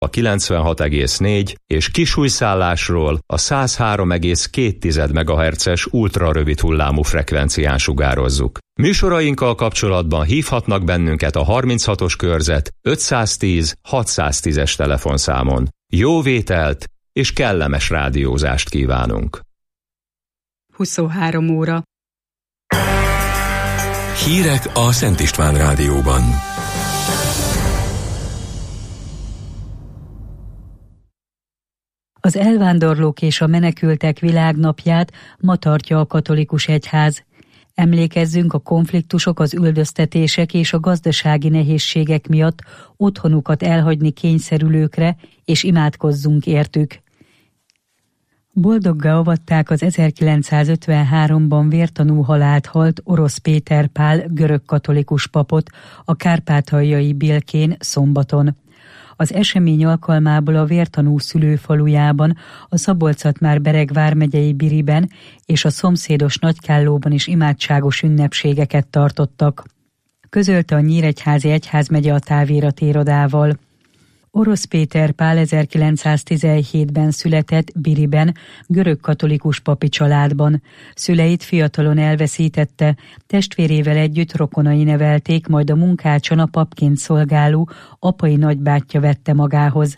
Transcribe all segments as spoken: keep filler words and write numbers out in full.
a kilencvenhat egész négy és kisújszállásról a száz három egész két megahertzes ultrarövid hullámú frekvencián sugározzuk. Műsorainkkal kapcsolatban hívhatnak bennünket a harminchatos körzet ötszáztíz hatszáztízes telefonszámon. Jó vételt és kellemes rádiózást kívánunk! huszonhárom óra. Hírek a Szent István Rádióban. Az elvándorlók és a menekültek világnapját ma tartja a katolikus egyház. Emlékezzünk a konfliktusok, az üldöztetések és a gazdasági nehézségek miatt otthonukat elhagyni kényszerülőkre, és imádkozzunk értük. Boldoggá avatták az ezerkilencszázötvenháromban vértanú halált halt Orosz Péter Pál görögkatolikus papot a kárpátaljai Bilkén szombaton. Az esemény alkalmából a vértanú szülőfalujában, a Szabolcs-Szatmár-Bereg vármegyei Biriben és a szomszédos Nagykállóban is imádságos ünnepségeket tartottak. Közölte a Nyíregyházi Egyházmegye a táviratirodával. Orosz Péter Pál ezerkilencszáztizenhétben született Biriben, görögkatolikus papi családban. Szüleit fiatalon elveszítette, testvérével együtt rokonai nevelték, majd a munkácson a papként szolgáló apai nagybátyja vette magához.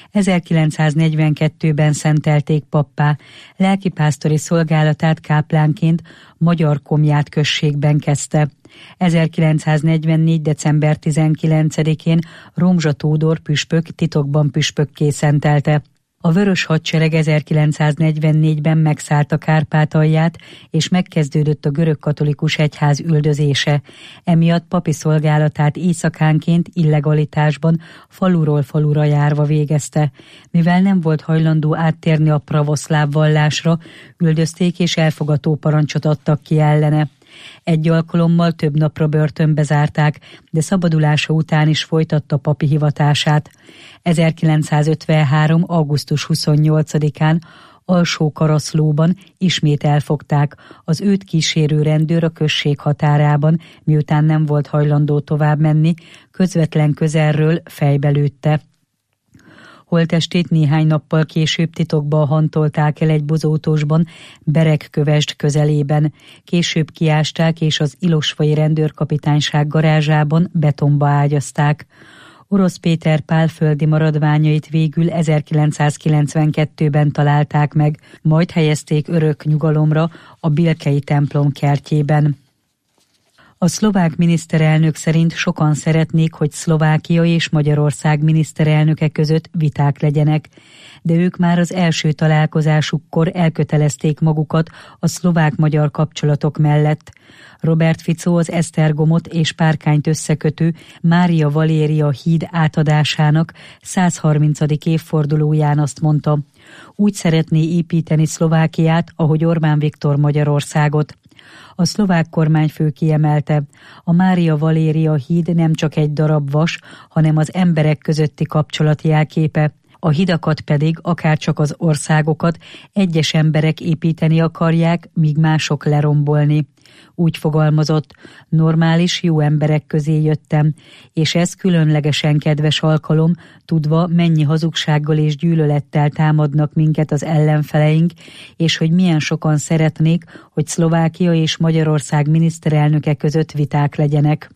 ezerkilencszáznegyvenkettőben szentelték pappá, lelkipásztori szolgálatát káplánként Magyarkomját községben kezdte. ezerkilencszáznegyvennégy. december tizenkilencedikén Romzsa Tódor püspök titokban püspökké szentelte. A Vörös Hadsereg ezerkilencszáznegyvennégyben megszállta Kárpátalját, és megkezdődött a görögkatolikus egyház üldözése. Emiatt papi szolgálatát éjszakánként illegalitásban faluról falura járva végezte. Mivel nem volt hajlandó áttérni a pravoszláv vallásra, üldözték és elfogató parancsot adtak ki ellene. Egy alkalommal több napra börtönbe zárták, de szabadulása után is folytatta papi hivatását. ezerkilencszázötvenhárom. augusztus huszonnyolcadikán Alsó-Karaszlóban ismét elfogták. Az őt kísérő rendőr a község határában, miután nem volt hajlandó tovább menni, közvetlen közelről fejbe lőtte. Holttestét néhány nappal később titokban hantolták el egy bozótosban, Beregkövesd közelében. Később kiásták és az ilosvai rendőrkapitányság garázsában betonba ágyazták. Orosz Péter Pál földi maradványait végül ezerkilencszázkilencvenkettőben találták meg, majd helyezték örök nyugalomra a Bilkei templom kertjében. A szlovák miniszterelnök szerint sokan szeretnék, hogy Szlovákia és Magyarország miniszterelnöke között viták legyenek, de ők már az első találkozásukkor elkötelezték magukat a szlovák-magyar kapcsolatok mellett. Robert Fico az Esztergomot és Párkányt összekötő Mária Valéria híd átadásának százharmincadik évfordulóján azt mondta: úgy szeretné építeni Szlovákiát, ahogy Orbán Viktor Magyarországot. A szlovák kormányfő kiemelte, a Mária Valéria híd nem csak egy darab vas, hanem az emberek közötti kapcsolat jelképe. A hidakat pedig, akárcsak az országokat, egyes emberek építeni akarják, míg mások lerombolni. Úgy fogalmazott, normális, jó emberek közé jöttem, és ez különlegesen kedves alkalom, tudva, mennyi hazugsággal és gyűlölettel támadnak minket az ellenfeleink, és hogy milyen sokan szeretnék, hogy Szlovákia és Magyarország miniszterelnöke között viták legyenek.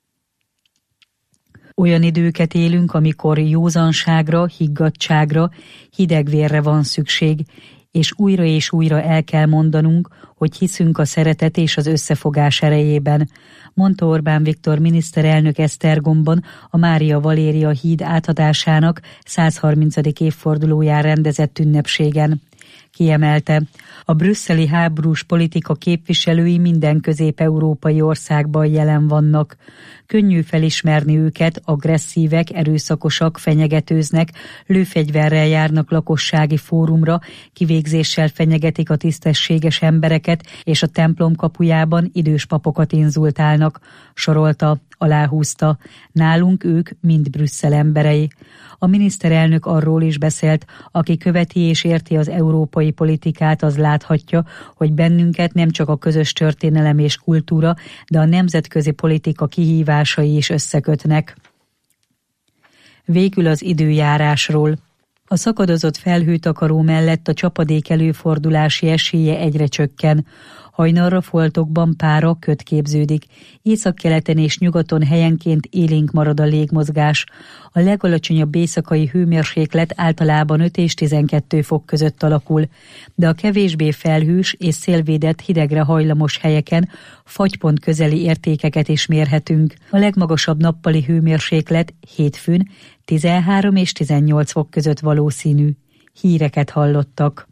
Olyan időket élünk, amikor józanságra, higgadtságra, hidegvérre van szükség, és újra és újra el kell mondanunk, hogy hiszünk a szeretet és az összefogás erejében, mondta Orbán Viktor miniszterelnök Esztergomban a Mária Valéria híd átadásának százharmincadik évfordulóján rendezett ünnepségen. Kiemelte, a brüsszeli háborús politika képviselői minden közép-európai országban jelen vannak. Könnyű felismerni őket, agresszívek, erőszakosak, fenyegetőznek, lőfegyverrel járnak lakossági fórumra, kivégzéssel fenyegetik a tisztességes embereket, és a templom kapujában idős papokat inzultálnak, sorolta, aláhúzta. Nálunk ők mind Brüsszel emberei. A miniszterelnök arról is beszélt, aki követi és érti az európai politikát, az láthatja, hogy bennünket nem csak a közös történelem és kultúra, de a nemzetközi politika kihívásai is összekötnek. Végül az időjárásról. A szakadozott felhőtakaró mellett a csapadék előfordulási esélye egyre csökken. Hajnalra foltokban pára, köd képződik. Északkeleten és nyugaton helyenként élénk marad a légmozgás. A legalacsonyabb éjszakai hőmérséklet általában öt és tizenkét fok között alakul, de a kevésbé felhős és szélvédett hidegre hajlamos helyeken fagypont közeli értékeket is mérhetünk. A legmagasabb nappali hőmérséklet hétfőn tizenhárom és tizennyolc fok között valószínű. Híreket hallottak.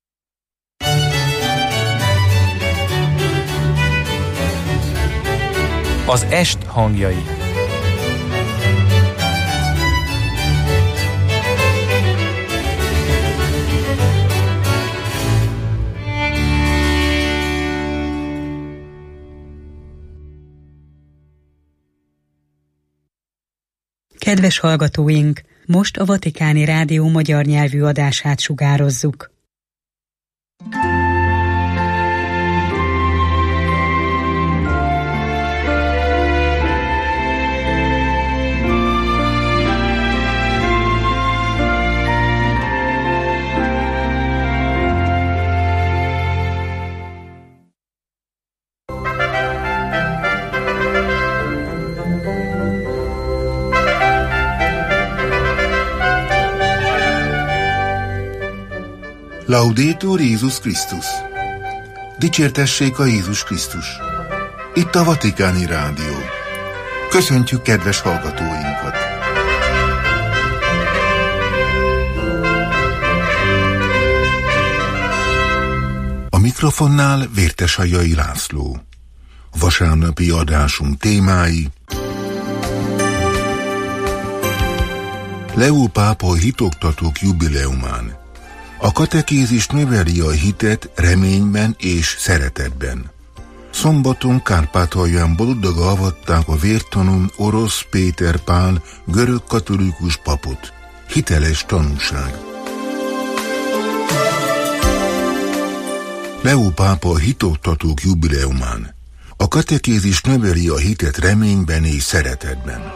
Az est hangjai. Kedves hallgatóink! Most a Vatikáni Rádió magyar nyelvű adását sugározzuk. Laudetur Jézus Krisztus! Dicsértessék a Jézus Krisztus! Itt a Vatikáni Rádió. Köszöntjük kedves hallgatóinkat! A mikrofonnál Vértesajai László. Vasárnapi adásunk témái: Leó pápa hitoktatók jubileumán. A katekézis növeli a hitet reményben és szeretetben. Szombaton Kárpátalján boldoga avatták a vértanú Orosz Péter Pál görög katolikus papot. Hiteles tanúság. Leó pápa hitoktatók jubileumán. A katekézis növeli a hitet reményben és szeretetben.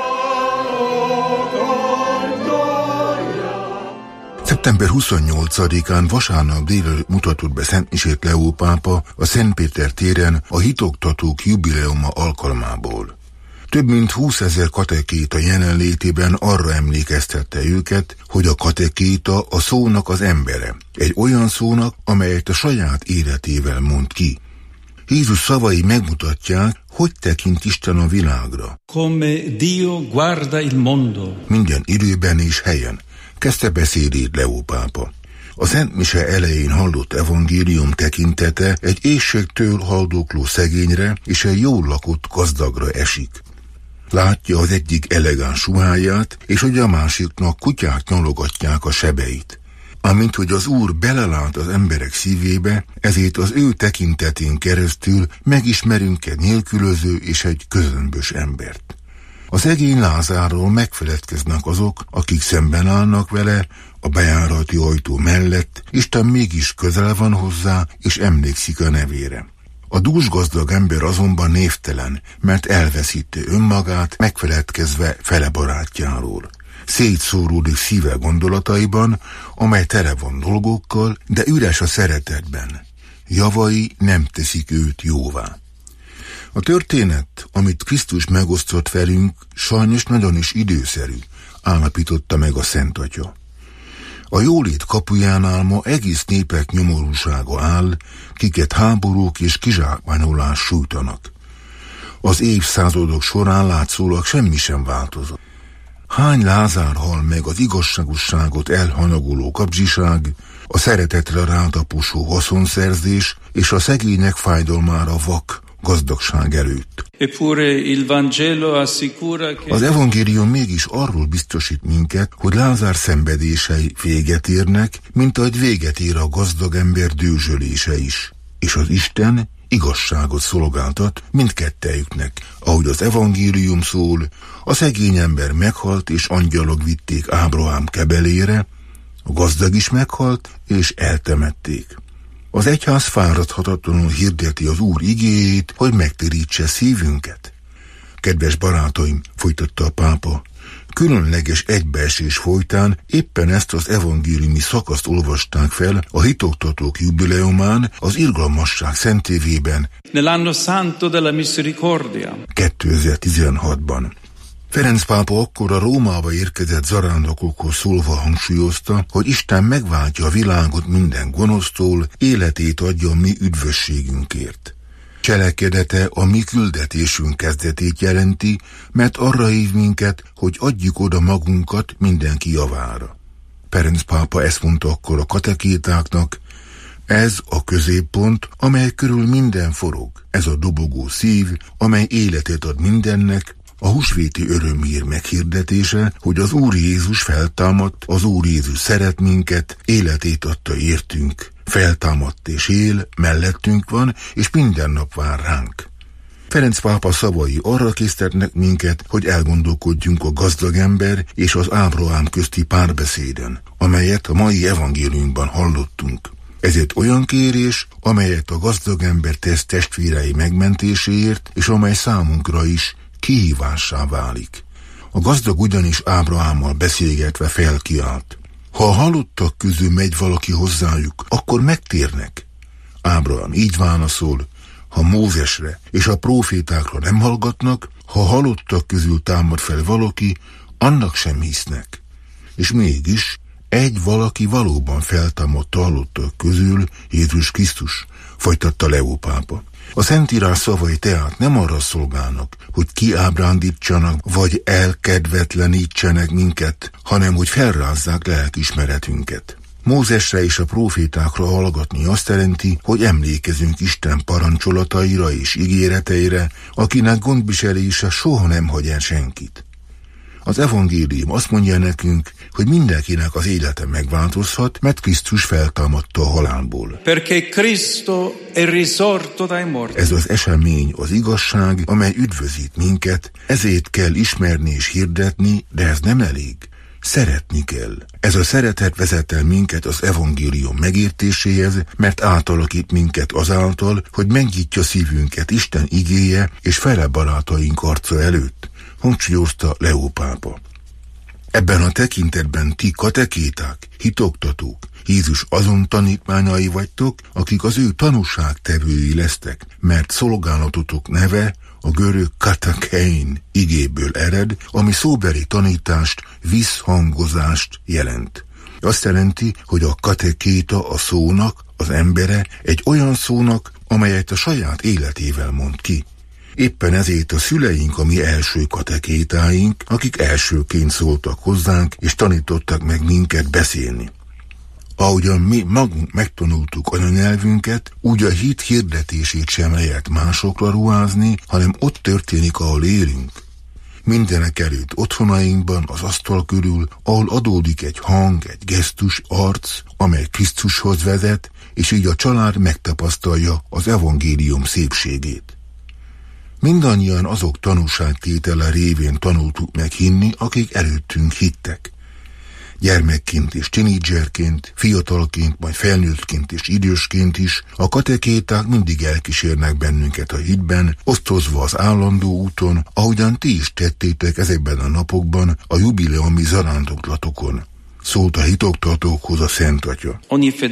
szeptember huszonnyolcadikán vasárnap délelőtt mutatott be szentmisét Leó pápa a Szentpéter téren a hitoktatók jubileuma alkalmából. Több mint húszezer katekéta jelenlétében arra emlékeztette őket, hogy a katekéta a szónak az embere, egy olyan szónak, amelyet a saját életével mond ki. Jézus szavai megmutatják, hogy tekint Isten a világra. Come Dio guarda il mondo. Minden időben és helyen. Kezdte beszédét Leó pápa. A szentmise elején hallott evangélium tekintete egy éhségtől haldokló szegényre és egy jól lakott gazdagra esik. Látja az egyik elegáns ruháját, és hogy a másiknak kutyák nyalogatják a sebeit. Amint hogy az Úr belelát az emberek szívébe, ezért az ő tekintetén keresztül megismerünk egy nélkülöző és egy közömbös embert. A szegény Lázárról megfeledkeznek azok, akik szemben állnak vele a bejárati ajtó mellett, Isten mégis közel van hozzá, és emlékszik a nevére. A dúsgazdag ember azonban névtelen, mert elveszíti önmagát, megfeledkezve fele barátjáról. Szétszóródik szíve gondolataiban, amely tele van dolgokkal, de üres a szeretetben. Javai nem teszik őt jóvá. A történet, amit Krisztus megosztott velünk, sajnos nagyon is időszerű, állapította meg a Szent Atya. A jólét kapujánál ma egész népek nyomorúsága áll, kiket háborúk és kizsákmányolás sújtanak. Az évszázadok során látszólag semmi sem változott. Hány Lázár hal meg az igazságosságot elhanyagoló kapzsiság, a szeretetre rátaposó haszonszerzés és a szegények fájdalmára vak gazdagság előtt. Az evangélium mégis arról biztosít minket, hogy Lázár szenvedései véget érnek, mint ahogy véget ér a gazdag ember dőzsölése is. És az Isten igazságot szolgáltat mindkettejüknek, ahogy az evangélium szól, a szegény ember meghalt, és angyalok vitték Ábrahám kebelére, a gazdag is meghalt, és eltemették. Az egyház fáradhatatlanul hirdeti az Úr igéjét, hogy megtérítse szívünket. Kedves barátaim, folytatta a pápa, Különleges egybeesés folytán éppen ezt az evangéliumi szakaszt olvasták fel a hitoktatók jubileumán az Irgalmasság szentévében Nell'anno santo della misericordia. kétezer-tizenhatban. Ferenc pápa akkor a Rómába érkezett zarándokokhoz szólva hangsúlyozta, hogy Isten megváltja a világot minden gonosztól, életét adja a mi üdvösségünkért. Cselekedete a mi küldetésünk kezdetét jelenti, mert arra hív minket, hogy adjuk oda magunkat mindenki javára. Ferenc pápa ezt mondta akkor a katekétáknak: ez a középpont, amely körül minden forog, ez a dobogó szív, amely életet ad mindennek, a húsvéti örömhír meghirdetése, hogy az Úr Jézus feltámadt, az Úr Jézus szeret minket, életét adta értünk, feltámadt és él, mellettünk van, és minden nap vár ránk. Ferenc pápa szavai arra késztetnek minket, hogy elgondolkodjunk a gazdag ember és az Ábrahám közti párbeszéden, amelyet a mai evangéliumban hallottunk. Ezért olyan kérés, amelyet a gazdag ember tesz testvérei megmentéséért, és amely számunkra is kihívássá válik. A gazdag ugyanis Ábrahámmal beszélgetve felkiált: ha a halottak közül megy valaki hozzájuk, akkor megtérnek. Ábrahám így válaszol: ha Mózesre és a prófétákra nem hallgatnak, ha halottak közül támad fel valaki, annak sem hisznek. És mégis egy valaki valóban feltámadt a halottak közül, Jézus Krisztus, folytatta Leó pápa. A Szentírás szavai tehát nem arra szolgálnak, hogy kiábrándítsanak, vagy elkedvetlenítsenek minket, hanem hogy felrázzák lelkiismeretünket. Mózesre és a prófétákra hallgatni azt jelenti, hogy emlékezünk Isten parancsolataira és ígéreteire, akinek gondviselése soha nem hagy el senkit. Az evangélium azt mondja nekünk, hogy mindenkinek az élete megváltozhat, mert Krisztus feltámadta a halálból. Perché Cristo è risorto dai morti. Ez az esemény az igazság, amely üdvözít minket, ezért kell ismerni és hirdetni, de ez nem elég. Szeretni kell. Ez a szeretet vezet el minket az evangélium megértéséhez, mert átalakít minket azáltal, hogy megnyitja szívünket Isten igéje és fele barátaink arca előtt, hangsúlyozta Leó pápa. Ebben a tekintetben ti katekéták, hitoktatók, Jézus azon tanítmányai vagytok, akik az ő tanúságtevői lesztek, mert szolgálatotok neve a görög katakein igéből ered, ami szóbeli tanítást, visszhangozást jelent. Azt jelenti, hogy a katekéta a szónak, az embere egy olyan szónak, amelyet a saját életével mond ki. Éppen ezért a szüleink a mi első katekétáink, akik elsőként szóltak hozzánk, és tanítottak meg minket beszélni. Ahogyan mi magunk megtanultuk anyanyelvünket, úgy a hit hirdetését sem lehet másokra ruházni, hanem ott történik, ahol élünk. Mindenek előtt otthonainkban, az asztal körül, ahol adódik egy hang, egy gesztus, arc, amely Krisztushoz vezet, és így a család megtapasztalja az evangélium szépségét. Mindannyian azok tanúságtétele révén tanultuk meg hinni, akik előttünk hittek. Gyermekként és tinédzserként, fiatalként, majd felnőttként és idősként is a katekéták mindig elkísérnek bennünket a hitben, osztozva az állandó úton, ahogyan ti is tettétek ezekben a napokban a jubileumi zarándoklatokon. Szólt a hitoktatókhoz a Szent Atya.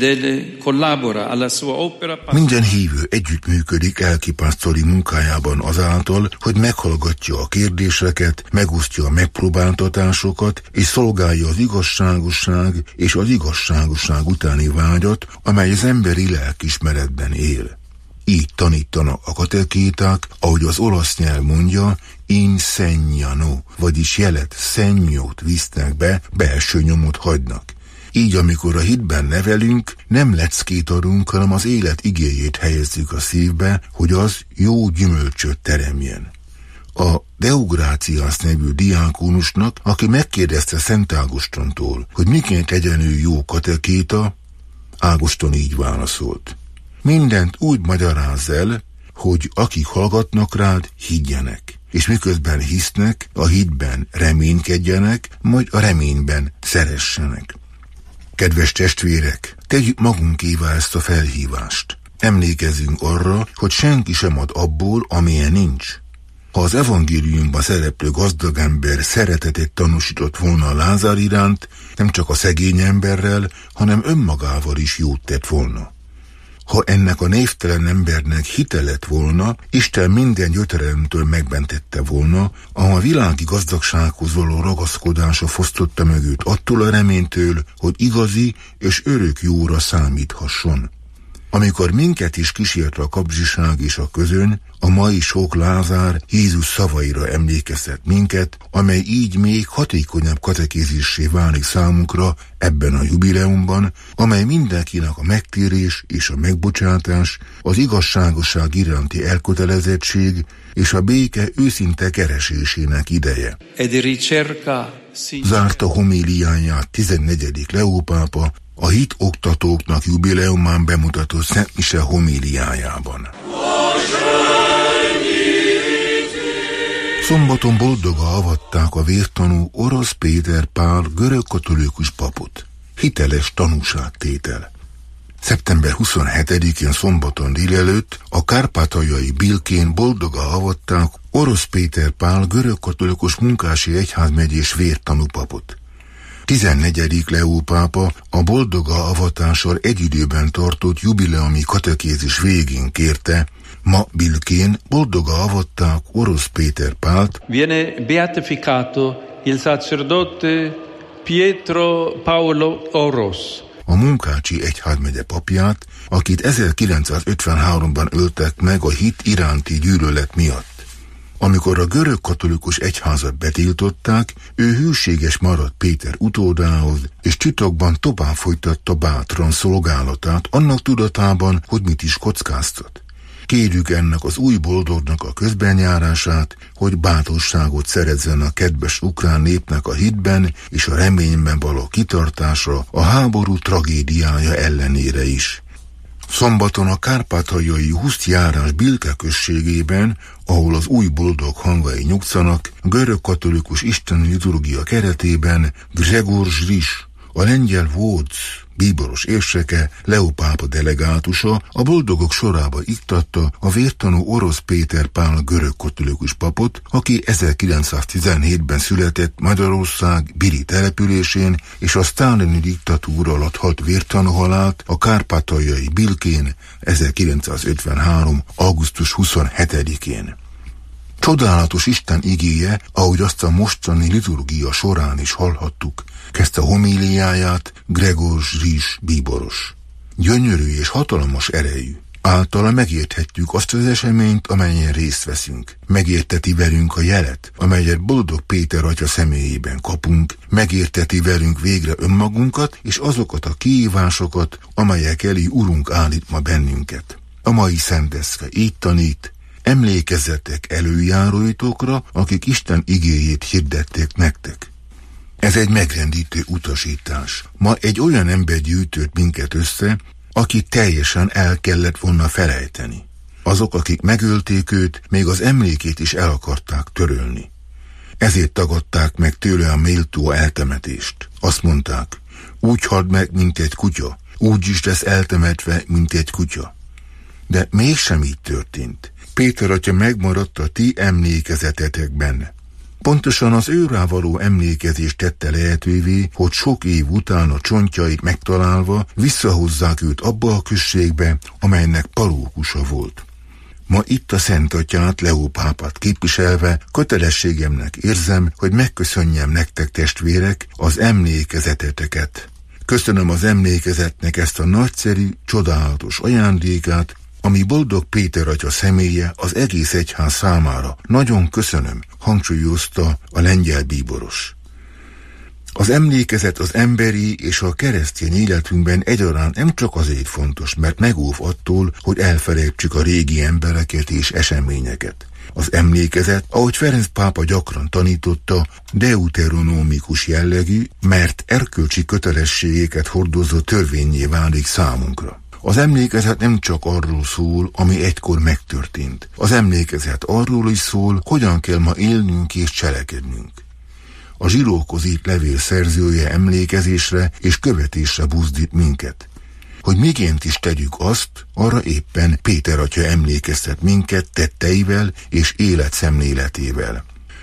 Minden hívő együttműködik elkipásztori munkájában azáltal, hogy meghallgatja a kérdéseket, megosztja a megpróbáltatásokat, és szolgálja az igazságosság és az igazságosság utáni vágyat, amely az emberi lelkiismeretben él. Így tanítanak a katekéták, ahogy az olasz nyelv mondja, insegnano, vagyis jelet, szennyót visznek be, belső nyomot hagynak. Így, amikor a hitben nevelünk, nem leckét adunk, hanem az élet igéjét helyezzük a szívbe, hogy az jó gyümölcsöt teremjen. A Deugráciász nevű diákónusnak, aki megkérdezte Szent Ágostontól, hogy miként legyen ő jó katekéta, Ágoston így válaszolt: mindent úgy magyarázz el, hogy akik hallgatnak rád, higgyenek, és miközben hisznek, a hitben reménykedjenek, majd a reményben szeressenek. Kedves testvérek, tegyük magunkévá ezt a felhívást. Emlékezzünk arra, hogy senki sem ad abból, amilyen nincs. Ha az evangéliumban szereplő gazdag ember szeretetet tanúsított volna Lázár iránt, nem csak a szegény emberrel, hanem önmagával is jót tett volna. Ha ennek a névtelen embernek hite lett volna, Isten minden gyötrelmtől megmentette volna, a világi gazdagsághoz való ragaszkodása fosztotta meg őt attól a reménytől, hogy igazi és örök jóra számíthasson. Amikor minket is kísért a kapzsiság és a közöny, a mai sok Lázár Jézus szavaira emlékeztet minket, amely így még hatékonyabb katekézissé válik számunkra ebben a jubileumban, amely mindenkinek a megtérés és a megbocsátás, az igazságosság iránti elkötelezettség és a béke őszinte keresésének ideje. Zárta homíliáját tizennegyedik Leó pápa a hit oktatóknak jubileumán bemutatott Szent Mise homíliájában. Szombaton boldoga avatták a vértanú Orosz Péter Pál görögkatolikus papot. Hiteles tanúságtétel. szeptember huszonhetedikén szombaton délelőtt a kárpátaljai Bilkén boldoga avatták Orosz Péter Pál görögkatolikus munkási egyházmegyés vértanú papot. tizennegyedik Leó pápa a boldoga avatással egy időben tartott jubileumi katekézis végén kérte, ma Bilkén boldoga avatták Orosz Péter Pált. Viene beatificato il sacerdote Pietro Paolo Oros. A Munkácsi egyházmegye papját, akit ezerkilencszázötvenháromban öltek meg a hit iránti gyűlölet miatt. Amikor a görög katolikus egyházat betiltották, ő hűséges maradt Péter utódához, és titokban tovább folytatta bátran szolgálatát, annak tudatában, hogy mit is kockáztat. Kérjük ennek az új boldognak a közbenjárását, hogy bátorságot szerezzen a kedves ukrán népnek a hitben és a reményben való kitartásra a háború tragédiája ellenére is. Szombaton a kárpátaljai Huszty járás Bilke községében, ahol az új boldog hangvai nyugszanak, görög katolikus isteni liturgia keretében Grzegorz Zris, a lengyel Wódz bíboros érseke, Leó pápa delegátusa a boldogok sorába iktatta a vértanú Orosz Péter Pál görög katolikus papot, aki ezerkilencszáztizenhétben született Magyarország Biri településén, és a sztálini diktatúra alatt halt vértanú halált a kárpátaljai Bilkén ezerkilencszázötvenhárom. augusztus huszonhetedikén. Csodálatos Isten igéje, ahogy azt a mostani liturgia során is hallhattuk, kezdte homíliáját Grzegorz Zris bíboros. Gyönyörű és hatalmas erejű. Általa megérthetjük azt az eseményt, amelyen részt veszünk. Megérteti velünk a jelet, amelyet boldog Péter atya személyében kapunk, megérteti velünk végre önmagunkat és azokat a kihívásokat, amelyek elé Urunk állít ma bennünket. A mai szenteszke így tanít: emlékezzetek előjáróitokra, akik Isten igéjét hirdették nektek. Ez egy megrendítő utasítás. Ma egy olyan ember gyűjtött minket össze, akit teljesen el kellett volna felejteni. Azok, akik megölték őt, még az emlékét is el akarták törölni. Ezért tagadták meg tőle a méltó eltemetést. Azt mondták, úgy halt meg, mint egy kutya, úgy is lesz eltemetve, mint egy kutya. De mégsem így történt. Péter atya megmaradt a ti emlékezetetekben. Pontosan az őrá való emlékezés tette lehetővé, hogy sok év után a csontjait megtalálva visszahozzák őt abba a községbe, amelynek parókusa volt. Ma itt a Szent Atyát, Leó pápát képviselve kötelességemnek érzem, hogy megköszönjem nektek, testvérek, az emlékezeteteket. Köszönöm az emlékezetnek ezt a nagyszerű, csodálatos ajándékát, ami boldog Péter atya személye az egész egyház számára. Nagyon köszönöm, hangsúlyozta a lengyel bíboros. Az emlékezet az emberi és a keresztény életünkben egyaránt nem csak azért fontos, mert megóv attól, hogy elfelejtsük a régi embereket és eseményeket. Az emlékezet, ahogy Ferenc pápa gyakran tanította, deuteronomikus jellegű, mert erkölcsi kötelességeket hordozó törvénnyé válik számunkra. Az emlékezet nem csak arról szól, ami egykor megtörtént. Az emlékezet arról is szól, hogyan kell ma élnünk és cselekednünk. A zsidókhoz írt levél szerzője emlékezésre és követésre buzdít minket. hogy miként is tegyük azt, arra éppen Péter atya emlékeztet minket tetteivel és életszemléletével.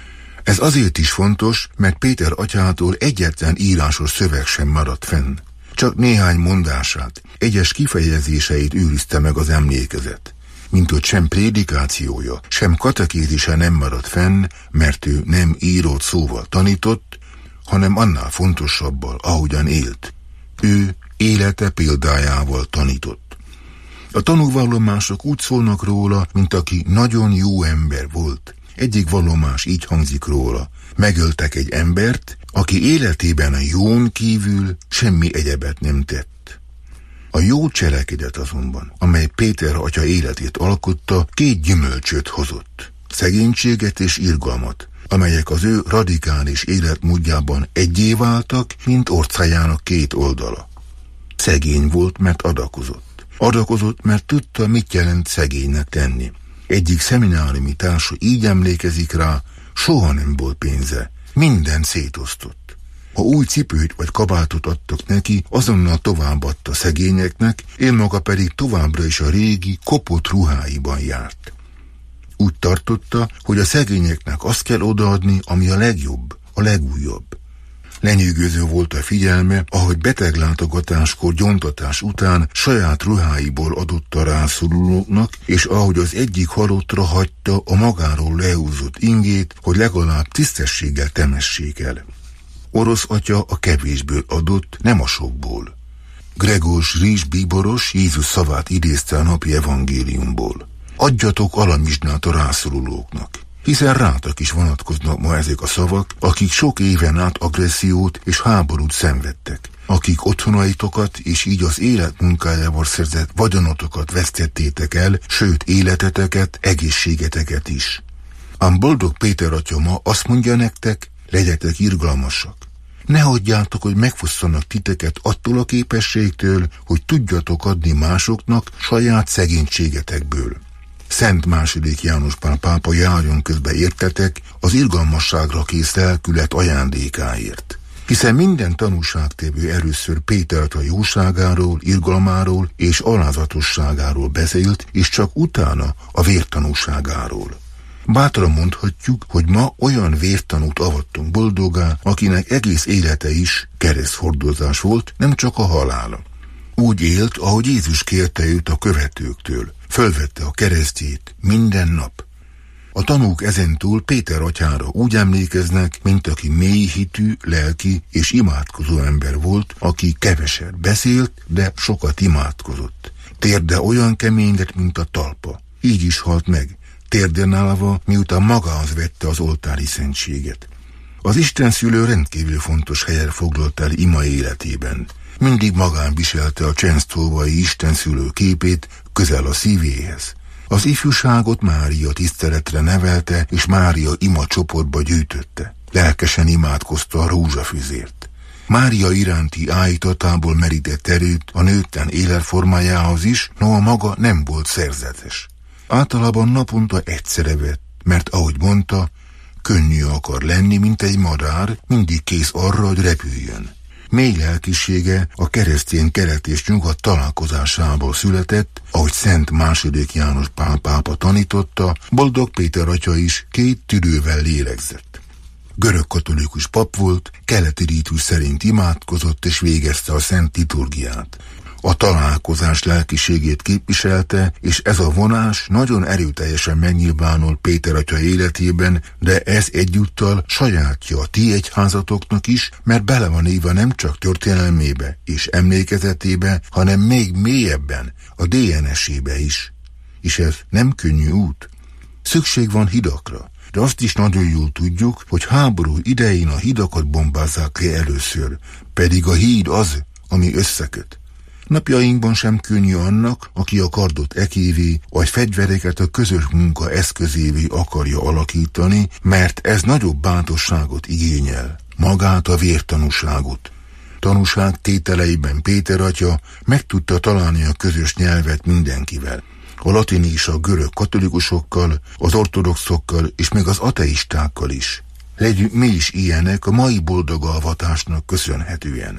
Ez azért is fontos, mert Péter atyától egyetlen írásos szöveg sem maradt fenn. Csak néhány mondását, egyes kifejezéseit őrizte meg az emlékezet. Mint hogy sem prédikációja, sem katekézise nem maradt fenn, mert ő nem írott szóval tanított, hanem annál fontosabbal, ahogyan élt. Ő élete példájával tanított. A tanúvallomások úgy szólnak róla, mint aki nagyon jó ember volt. Egyik vallomás így hangzik róla: megöltek egy embert, aki életében a jón kívül semmi egyebet nem tett. A jó cselekedet azonban, amely Péter atya életét alkotta, két gyümölcsöt hozott: szegénységet és irgalmat, amelyek az ő radikális életmódjában egyé váltak, mint orcájának két oldala. Szegény volt, mert adakozott. Adakozott, mert tudta, mit jelent szegénynek tenni. Egyik szemináriumi társa így emlékezik rá: soha nem volt pénze, mindent szétosztott. Ha új cipőt vagy kabátot adtak neki, azonnal továbbadta szegényeknek, én maga pedig továbbra is a régi, kopott ruháiban járt. Úgy tartotta, hogy a szegényeknek azt kell odaadni, ami a legjobb, a legújabb. Lenyűgöző volt a figyelme, ahogy beteglátogatáskor gyóntatás után saját ruháiból adott a rászorulóknak, és ahogy az egyik halottra hagyta a magáról lehúzott ingét, hogy legalább tisztességgel temessék el. Orosz atya a kevésből adott, nem a sokból. Gregors Rizs bíboros Jézus szavát idézte a napi evangéliumból: adjatok alamizsnát a rászorulóknak. Hiszen rátak is vonatkoznak ma ezek a szavak, akik sok éven át agressziót és háborút szenvedtek, akik otthonaitokat és így az élet munkájával szerzett vagyonotokat vesztettétek el, sőt életeteket, egészségeteket is. Ám boldog Péter atya ma azt mondja nektek: legyetek irgalmasak. Ne hagyjátok, hogy megfosszanak titeket attól a képességtől, hogy tudjatok adni másoknak saját szegénységetekből. Szent második János Pál pápa járjon közbe értetek az irgalmasságra kész lelkület ajándékáért. Hiszen minden tanúságtévő először Péter atya jóságáról, irgalmáról és alázatosságáról beszélt, és csak utána a vértanúságáról. Bátran mondhatjuk, hogy ma olyan vértanút avattunk boldogá, akinek egész élete is kereszthordozás volt, nem csak a halála. Úgy élt, ahogy Jézus kérte őt a követőktől. Fölvette a keresztjét minden nap. A tanúk ezentúl Péter atyára úgy emlékeznek, mint aki mély hitű, lelki és imádkozó ember volt, aki keveset beszélt, de sokat imádkozott. Térde olyan kemény lett, mint a talpa. Így is halt meg, térden állva, miután magához vette az oltári szentséget. Az istenszülő rendkívül fontos helyet foglalt el ima életében. Mindig magán viselte a csensztóvai istenszülő képét közel a szívéhez. Az ifjúságot Mária tiszteletre nevelte, és Mária ima csoportba gyűjtötte. Lelkesen imádkozta a rózsafüzért. Mária iránti áhítatából merített erőt a nőtlen életformájához is, noha maga nem volt szerzetes. Általában naponta egyszerre vett, mert ahogy mondta, könnyű akar lenni, mint egy madár, mindig kész arra, hogy repüljön. Mély lelkisége a keresztény kelet és nyugat találkozásából született, ahogy Szent második János Pál pápa tanította, boldog Péter atya is két tüdővel lélegzett. Görög katolikus pap volt, keleti rítus szerint imádkozott és végezte a szent liturgiát. A találkozás lelkiségét képviselte, és ez a vonás nagyon erőteljesen megnyilvánul Péter atya életében, de ez egyúttal sajátja a ti egyházatoknak is, mert bele van írva nem csak történelmébe és emlékezetébe, hanem még mélyebben, a dé en es-ébe is. És ez nem könnyű út. Szükség van hidakra, de azt is nagyon jól tudjuk, hogy háború idején a hidakat bombázzák le először, pedig a híd az, ami összeköt. Napjainkban sem könnyű annak, aki a kardot ekévé, vagy fegyvereket a közös munka eszközévé akarja alakítani, mert ez nagyobb bátorságot igényel, magát a vértanúságot. Tanúság tételeiben Péter atya meg tudta találni a közös nyelvet mindenkivel. A latin és a görög katolikusokkal, az ortodoxokkal és még az ateistákkal is. Legyünk mi is ilyenek a mai boldog alvatásnak köszönhetően.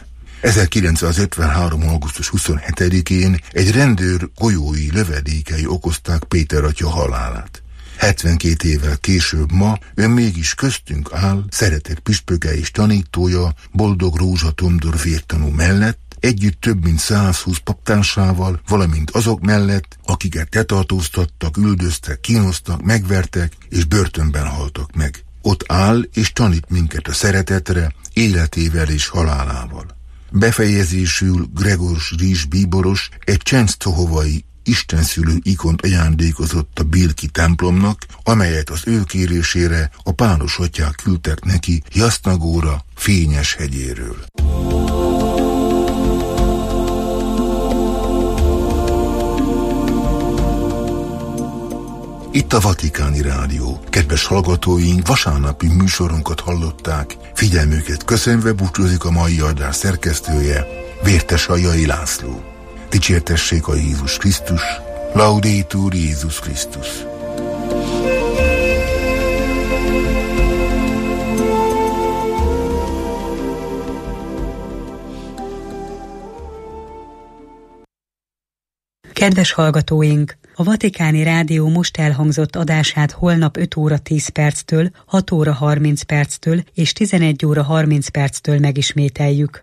ezerkilencszázötvenhárom. augusztus huszonhetedikén egy rendőr golyói lövedékei okozták Péter atya halálát. hetvenkét évvel később ma ön mégis köztünk áll, szeretett püspöke és tanítója, Boldog Rózsa Tondor vértanú mellett, együtt több mint százhúsz paptársával, valamint azok mellett, akiket tetartóztattak, üldöztek, kínoztak, megvertek és börtönben haltak meg. Ott áll és tanít minket a szeretetre, életével és halálával. Befejezésül Gregor Rizs bíboros egy csensztohovai istenszülő ikont ajándékozott a birki templomnak, amelyet az ő kérésére a pálos atyák küldtek neki Jasznagóra, Fényes hegyéről. Itt a Vatikáni Rádió. Kedves hallgatóink, vasárnapi műsorunkat hallották. Figyelmüket köszönve búcsúzik a mai adás szerkesztője, Vértes Aljai László. Dicsértessék a Jézus Krisztus, Laudetur Jézus Krisztus. Kedves hallgatóink! A Vatikáni Rádió most elhangzott adását holnap öt óra tíz perctől, hat óra harminc perctől és tizenegy óra harminc perctől megismételjük.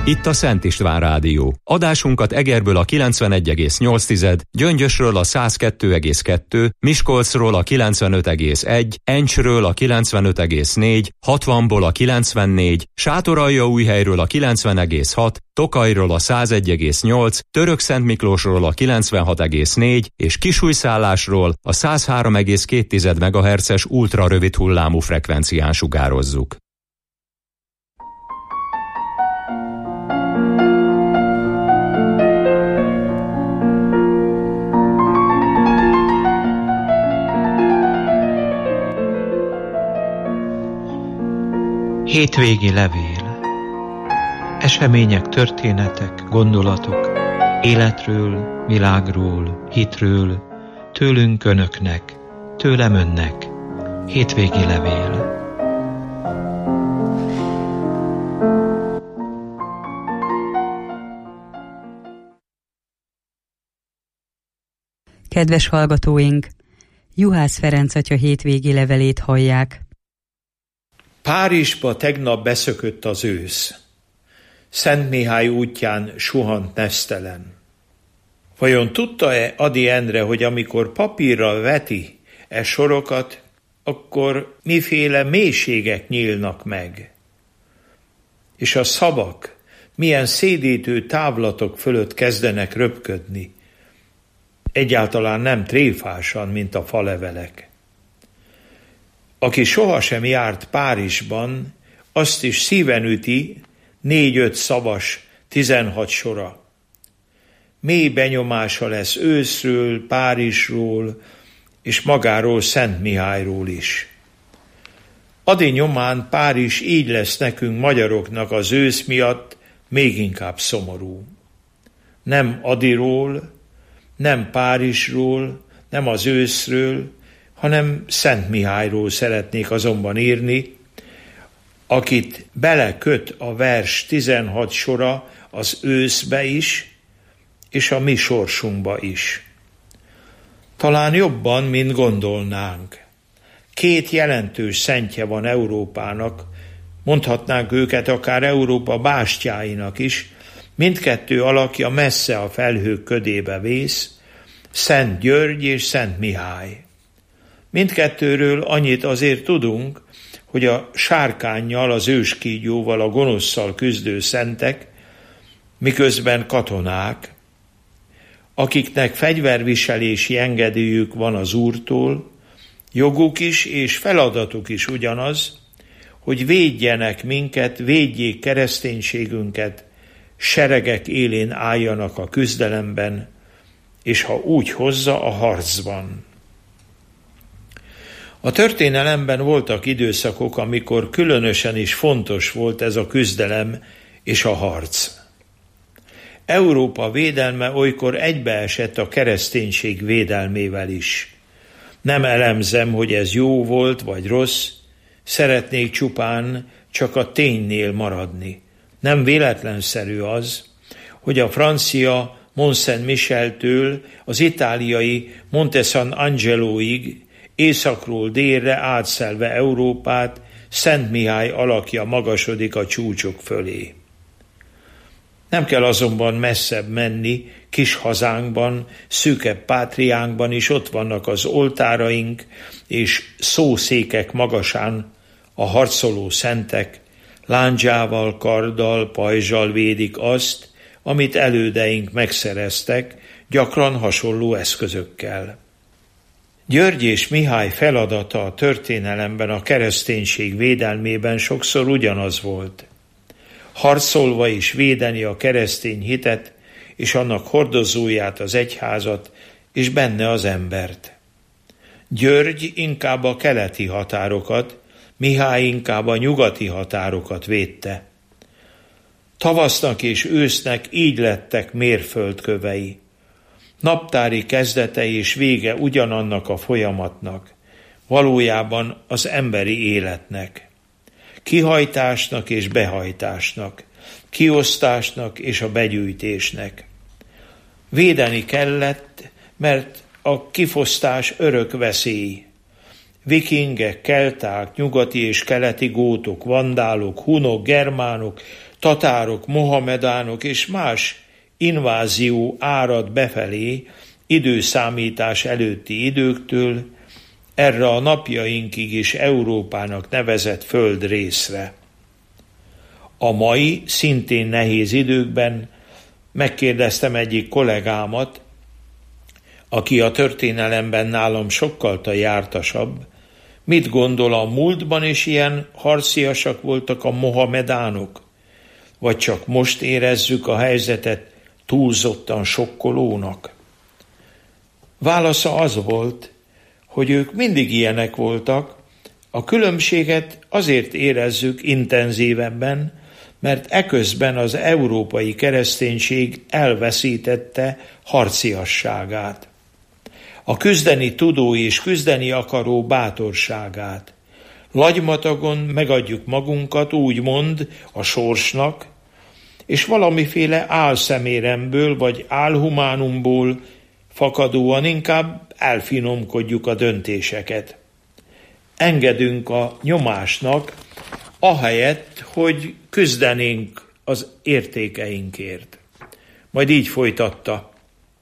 Itt a Szent István Rádió. Adásunkat Egerből a kilencvenegy egész nyolc, Gyöngyösről a száz kettő egész kettő, Miskolcról a kilencvenöt egész egy, Encsről a kilencvenöt egész négy, hatvanból a kilencvennégy, Sátoraljaújhelyről a kilencven egész hat, Tokajról a száz egy egész nyolc, Törökszentmiklósról a kilencvenhat egész négy és Kisújszállásról a száz három egész két megahertzes ultrarövid hullámú frekvencián sugározzuk. Hétvégi levél. Események, történetek, gondolatok, életről, világról, hitről, tőlünk önöknek, tőlem önnek. Hétvégi levél. Kedves hallgatóink! Juhász Ferenc atya hétvégi levelét hallják. Párizsba tegnap beszökött az ősz. Szent Mihály útján suhant nesztelen. Vajon tudta-e Ady Endre, hogy amikor papírra veti e sorokat, akkor miféle mélységek nyílnak meg? És a szavak milyen szédítő távlatok fölött kezdenek röpködni, egyáltalán nem tréfásan, mint a falevelek. Aki sohasem járt Párizsban, azt is szíven üti négy-öt szavas, tizenhat sora. Mély benyomása lesz őszről, Párizsról, és magáról Szent Mihályról is. Ady nyomán Párizs így lesz nekünk magyaroknak az ősz miatt még inkább szomorú. Nem Adyról, nem Párizsról, nem az őszről, hanem Szent Mihályról szeretnék azonban írni, akit beleköt a vers tizenhat sora az őszbe is, és a mi sorsunkba is. Talán jobban, mint gondolnánk. Két jelentős szentje van Európának, mondhatnánk őket akár Európa bástyáinak is, mindkettő alakja messze a felhők ködébe vész, Szent György és Szent Mihály. Mindkettőről annyit azért tudunk, hogy a sárkánnyal, az őskígyóval, a gonoszszal küzdő szentek, miközben katonák, akiknek fegyverviselési engedélyük van az Úrtól, joguk is és feladatuk is ugyanaz, hogy védjenek minket, védjék kereszténységünket, seregek élén álljanak a küzdelemben, és ha úgy hozza, a harcban. A történelemben voltak időszakok, amikor különösen is fontos volt ez a küzdelem és a harc. Európa védelme olykor egybeesett a kereszténység védelmével is. Nem elemzem, hogy ez jó volt vagy rossz, szeretnék csupán csak a ténynél maradni. Nem véletlenszerű az, hogy a francia Mont-Saint-Micheltől az itáliai Monte San Angeloig északról délre átszelve Európát, Szent Mihály alakja magasodik a csúcsok fölé. Nem kell azonban messzebb menni, kis hazánkban, szűkebb pátriánkban is ott vannak az oltáraink, és szószékek magasán a harcoló szentek, lándzsával, karddal, pajzsal védik azt, amit elődeink megszereztek, gyakran hasonló eszközökkel. György és Mihály feladata a történelemben a kereszténység védelmében sokszor ugyanaz volt. Harcolva is védeni a keresztény hitet, és annak hordozóját, az egyházat, és benne az embert. György inkább a keleti határokat, Mihály inkább a nyugati határokat védte. Tavasznak és ősznek így lettek mérföldkövei. Naptári kezdete és vége ugyanannak a folyamatnak, valójában az emberi életnek. Kihajtásnak és behajtásnak, kiosztásnak és a begyűjtésnek. Védeni kellett, mert a kifosztás örök veszély. Vikingek, kelták, nyugati és keleti gótok, vandálok, hunok, germánok, tatárok, mohamedánok és más invázió árad befelé időszámítás előtti időktől erre a napjainkig is Európának nevezett földrészre. A mai, szintén nehéz időkben megkérdeztem egyik kollégámat, aki a történelemben nálam sokkal jártasabb, mit gondol, a múltban is ilyen harciasak voltak a mohamedánok, vagy csak most érezzük a helyzetet túlzottan sokkolónak? Válasza az volt, hogy ők mindig ilyenek voltak, a különbséget azért érezzük intenzívebben, mert eközben az európai kereszténység elveszítette harciasságát, a küzdeni tudó és küzdeni akaró bátorságát. Lagymatagon megadjuk magunkat, úgymond a sorsnak, és valamiféle álszeméremből vagy álhumánumból fakadóan inkább elfinomkodjuk a döntéseket. Engedünk a nyomásnak, ahelyett, hogy küzdenénk az értékeinkért. Majd így folytatta.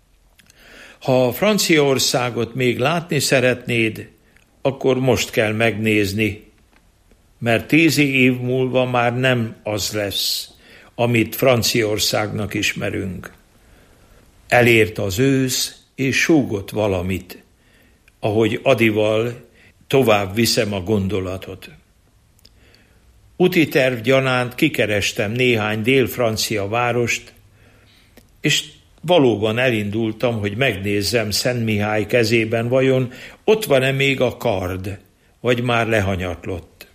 Ha Franciaországot még látni szeretnéd, akkor most kell megnézni, mert tíz év múlva már nem az lesz, amit Franciaországnak ismerünk. Elért az ősz, és súgott valamit, ahogy Adival tovább viszem a gondolatot. Úti terv gyanánt kikerestem néhány dél-francia várost, és valóban elindultam, hogy megnézzem Szent Mihály kezében, vajon ott van-e még a kard, vagy már lehanyatlott.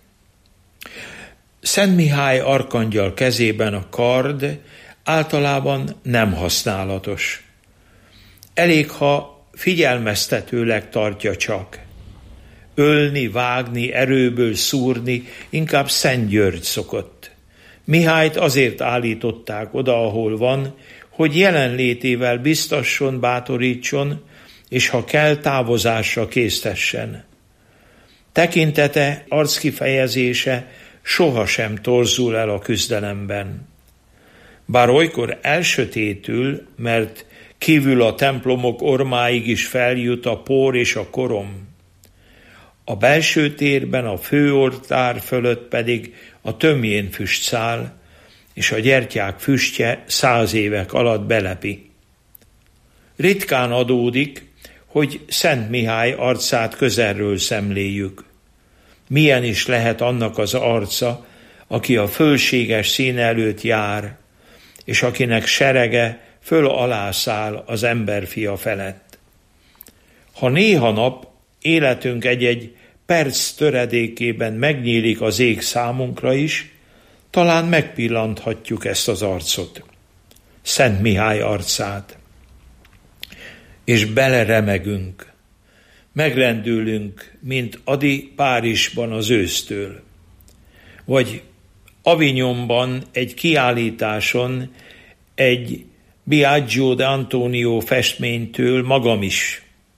Szent Mihály arkangyal kezében a kard általában nem használatos. Elég, ha figyelmeztetőleg tartja csak. Ölni, vágni, erőből szúrni inkább Szent György szokott. Mihályt azért állították oda, ahol van, hogy jelenlétével biztasson, bátorítson, és ha kell, távozásra késztessen. Tekintete, arckifejezése sohasem torzul el a küzdelemben. Bár olykor elsötétül, mert kívül a templomok ormáig is feljut a por és a korom. A belső térben, a főoltár fölött pedig a tömjén füst száll, és a gyertyák füstje száz évek alatt belepi. Ritkán adódik, hogy Szent Mihály arcát közelről szemléljük. Milyen is lehet annak az arca, aki a fölséges szín előtt jár, és akinek serege föl alá száll az emberfia felett. Ha néha nap életünk egy-egy perc töredékében megnyílik az ég számunkra is, talán megpillanthatjuk ezt az arcot, Szent Mihály arcát, és beleremegünk, megrendülünk, mint Adi Párizsban az ősztől, vagy Avignonban egy kiállításon egy Biagio de Antonio festménytől magam is.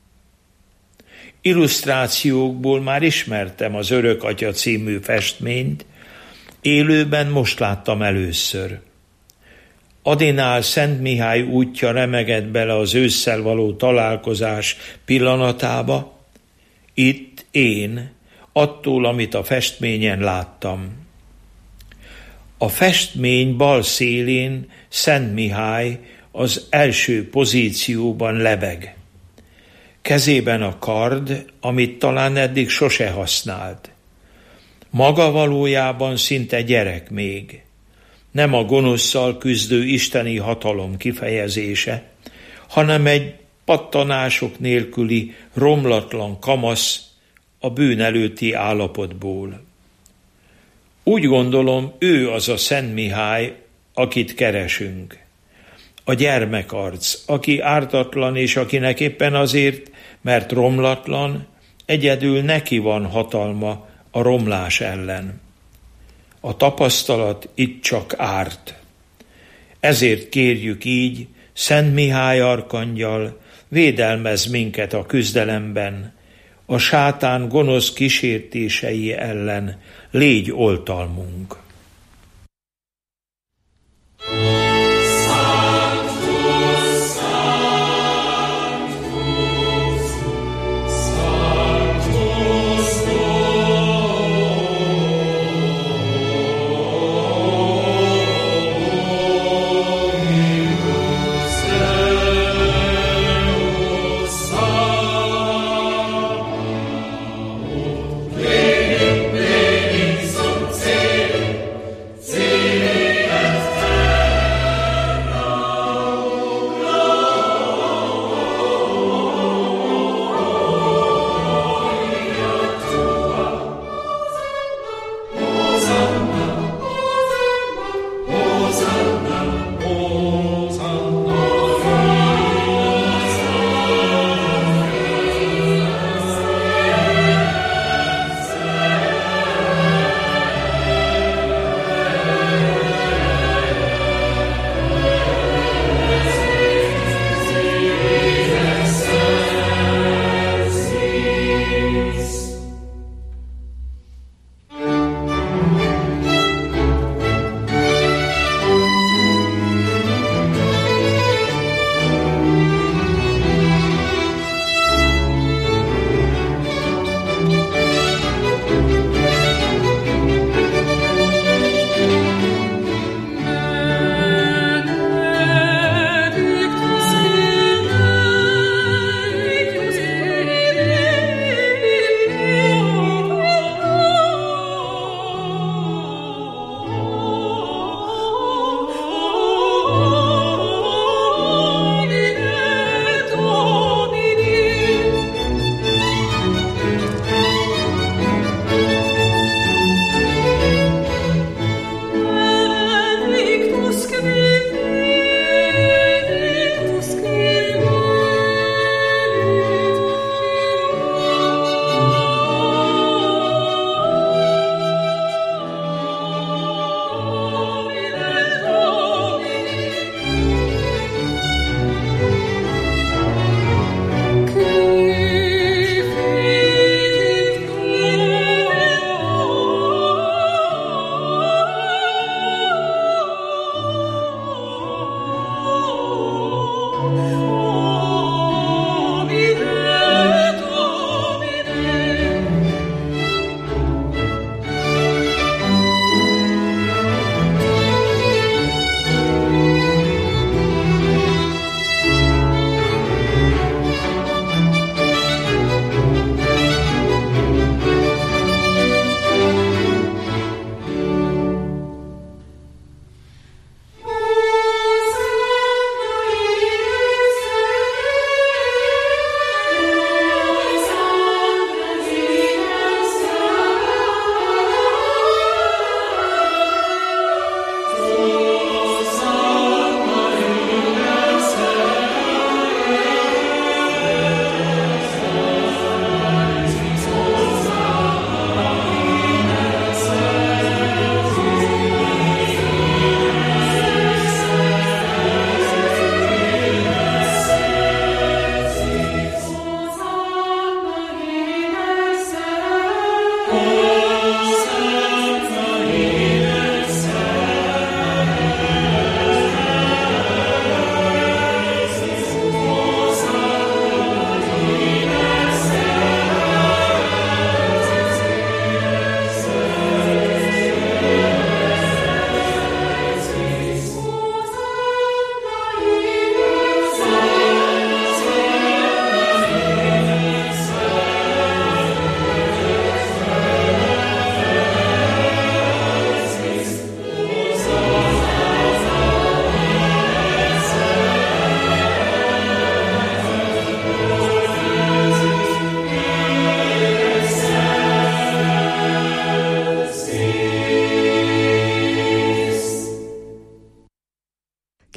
Illusztrációkból már ismertem az Örök Atya című festményt, élőben most láttam először. Adinál Szent Mihály útja remegett bele az ősszel való találkozás pillanatába, itt én, attól, amit a festményen láttam. A festmény bal szélén Szent Mihály az első pozícióban lebeg. Kezében a kard, amit talán eddig sose használt. Maga valójában szinte gyerek még. Nem a gonoszszal küzdő isteni hatalom kifejezése, hanem egy pattanások nélküli romlatlan kamasz a bűn előtti állapotból. Úgy gondolom, ő az a Szent Mihály, akit keresünk. A gyermekarc, aki ártatlan, és akinek éppen azért, mert romlatlan, egyedül neki van hatalma a romlás ellen. A tapasztalat itt csak árt. Ezért kérjük így, Szent Mihály arkangyal, védelmezz minket a küzdelemben, a sátán gonosz kísértései ellen légy oltalmunk.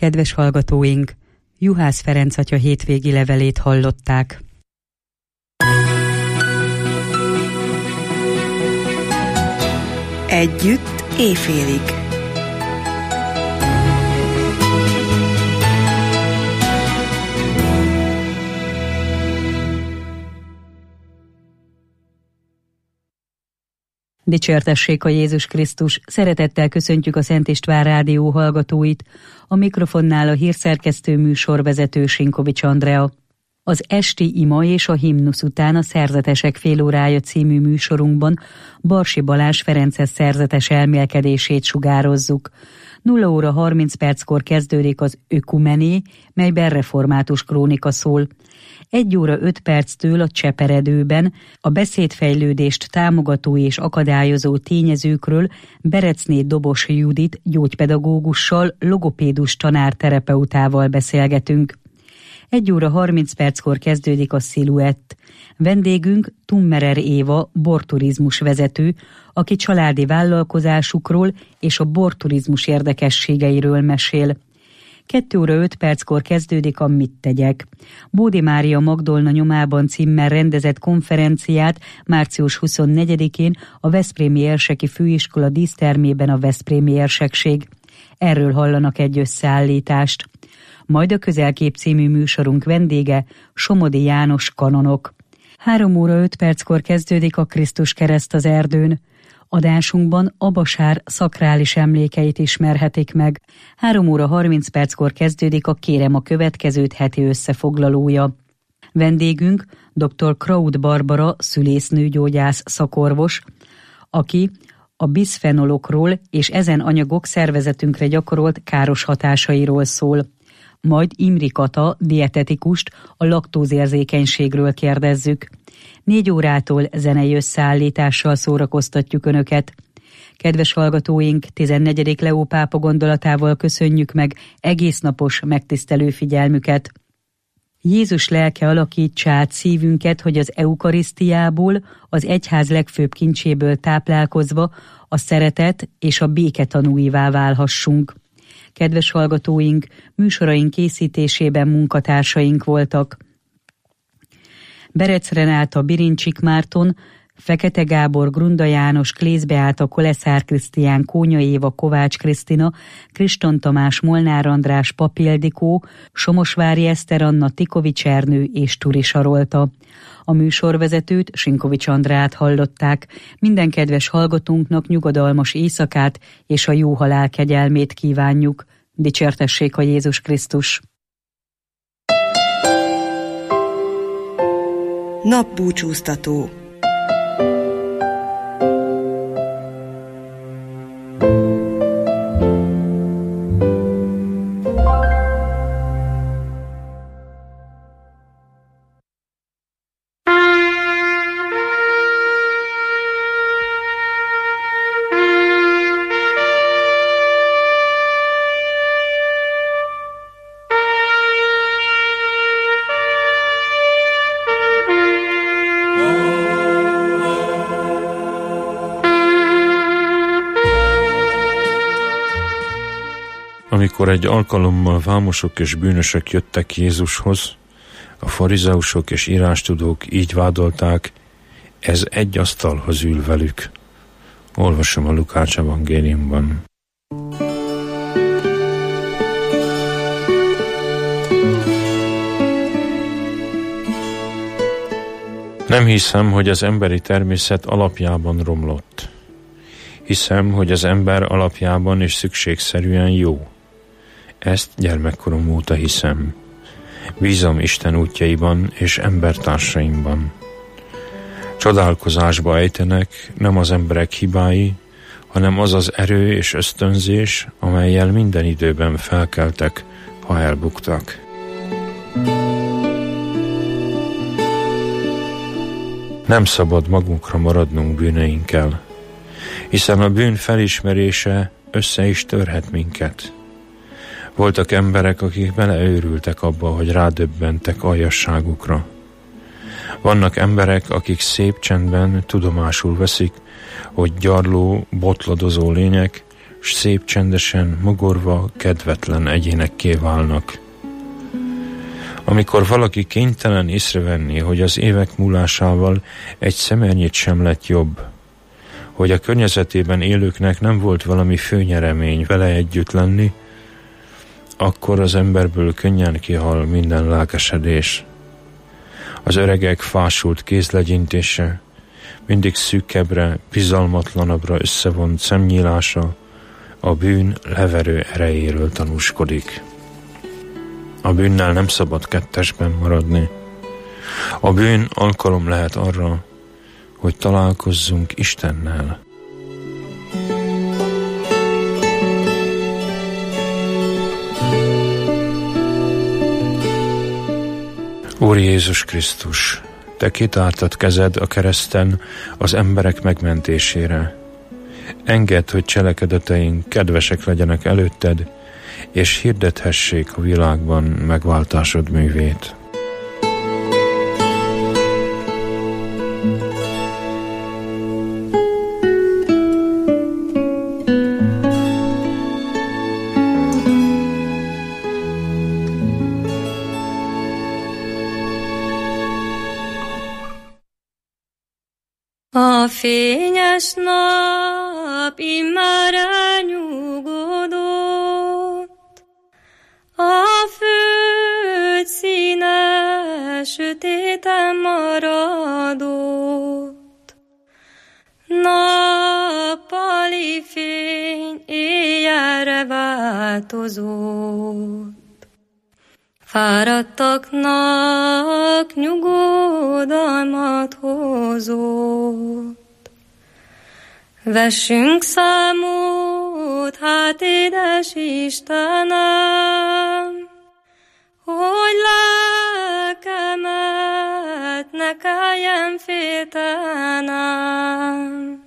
Kedves hallgatóink, Juhász Ferenc atya hétvégi levelét hallották. Együtt éjfélig. Dicsértessék a Jézus Krisztus! Szeretettel köszöntjük a Szent István Rádió hallgatóit. A mikrofonnál a hírszerkesztő műsorvezető Sinkovics Andrea. Az esti ima és a himnusz után a Szerzetesek félórája című műsorunkban Barsi Balázs Ferences szerzetes elmélkedését sugározzuk. nulla óra harminc perckor kezdődik az Ökumené, melyben református krónika szól. Egy óra öt perctől a Cseperedőben a beszédfejlődést támogató és akadályozó tényezőkről Berecné Dobos Judit gyógypedagógussal, logopédus tanár-terapeutával beszélgetünk. Egy óra harminc perckor kezdődik a Sziluett. Vendégünk Tummerer Éva, borturizmus vezető, aki családi vállalkozásukról és a borturizmus érdekességeiről mesél. Kettő óra öt perckor kezdődik a Mit tegyek. Bódi Mária Magdolna nyomában címmel rendezett konferenciát március huszonnegyedikén a Veszprémi Érseki Főiskola dísztermében a Veszprémi Érsekség. Erről hallanak egy összeállítást. Majd a Közelkép című műsorunk vendége Somodi János kanonok. Három óra öt perckor kezdődik a Krisztus kereszt az erdőn. Adásunkban a Basár szakrális emlékeit ismerhetik meg. Három óra harminc perckor kezdődik a Kérem a következőt heti összefoglalója. Vendégünk dr. Kraut Barbara, szülésznőgyógyász szakorvos, aki a biszfenolokról és ezen anyagok szervezetünkre gyakorolt káros hatásairól szól. Majd Imri Kata, dietetikust, a laktózérzékenységről kérdezzük. Négy órától zenei összeállítással szórakoztatjuk Önöket. Kedves hallgatóink, tizennegyedik Leó pápa gondolatával köszönjük meg egész napos megtisztelő figyelmüket. Jézus lelke alakítsa át szívünket, hogy az eukarisztiából, az egyház legfőbb kincséből táplálkozva a szeretet és a béke tanúivá válhassunk. Kedves hallgatóink, műsoraink készítésében munkatársaink voltak Berec Renáta, Birincsik Márton, Fekete Gábor, Grunda János, Klész Beáta, Koleszár Krisztián, Kónya Éva, Kovács Krisztina, Kriston Tamás, Molnár András, Papi Ildikó, Somosvári Eszter Anna, Tikovics Ernő és Turi Sarolta. A műsorvezetőt, Sinkovics Andrát hallották. Minden kedves hallgatónknak nyugodalmas éjszakát és a jó halál kegyelmét kívánjuk. Dicsértessék a Jézus Krisztus! Napbúcsúztató. Amikor egy alkalommal vámosok és bűnösök jöttek Jézushoz, a farizeusok és írástudók így vádolták, ez egy asztalhoz ül velük. Olvasom a Lukács evangéliumban. Nem hiszem, hogy az emberi természet alapjában romlott. Hiszem, hogy az ember alapjában és szükségszerűen jó. Ezt gyermekkorom óta hiszem. Bízom Isten útjaiban és embertársaimban. Csodálkozásba ejtenek nem az emberek hibái, hanem az az erő és ösztönzés, amellyel minden időben felkeltek, ha elbuktak. Nem szabad magunkra maradnunk bűneinkkel, hiszen a bűn felismerése össze is törhet minket. Voltak emberek, akik beleőrültek abba, hogy rádöbbentek aljasságukra. Vannak emberek, akik szép csendben tudomásul veszik, hogy gyarló, botladozó lények, s szép csendesen, mogorva, kedvetlen egyénekké válnak. Amikor valaki kénytelen észrevenni, hogy az évek múlásával egy szemernyit sem lett jobb, hogy a környezetében élőknek nem volt valami főnyeremény vele együtt lenni, akkor az emberből könnyen kihal minden lelkesedés. Az öregek fásult kézlegyintése, mindig szűkebbre, bizalmatlanabbra összevont szemnyílása a bűn leverő erejéről tanúskodik. A bűnnel nem szabad kettesben maradni. A bűn alkalom lehet arra, hogy találkozzunk Istennel. Úr Jézus Krisztus, Te kitártad kezed a kereszten az emberek megmentésére. Engedd, hogy cselekedeteink kedvesek legyenek előtted, és hirdethessék a világban megváltásod művét. A fényes nap immár elnyugodott, a föld színe sötéten maradott. Nappali fény éjjelre változott, fáradtaknak nyugodalmat hozott. Vessünk számot, hát édes Istenem, hogy lelkemet ne kelljen féltenem,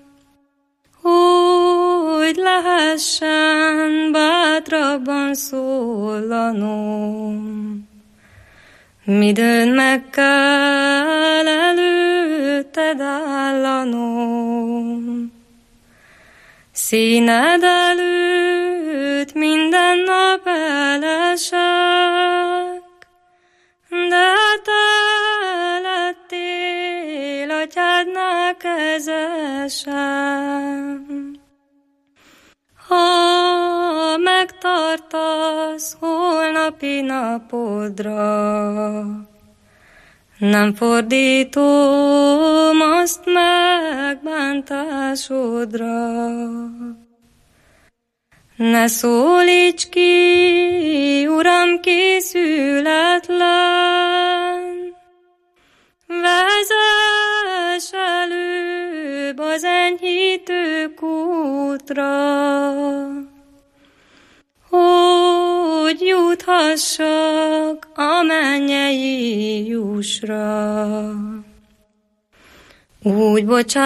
hogy lehessen bátrabban szólanom. Midőn meg kell előtted állanom, színed előtt minden nap elesek, de te lettél atyádnál kezesem. Ha megtartasz holnapi napodra, nem fordítom azt megbántásodra. Ne szólíts ki, Uram, készületlen, vezess előbb az enyhítő kútra, hogy juthassak a mennyei jussra. Úgy bocsánat,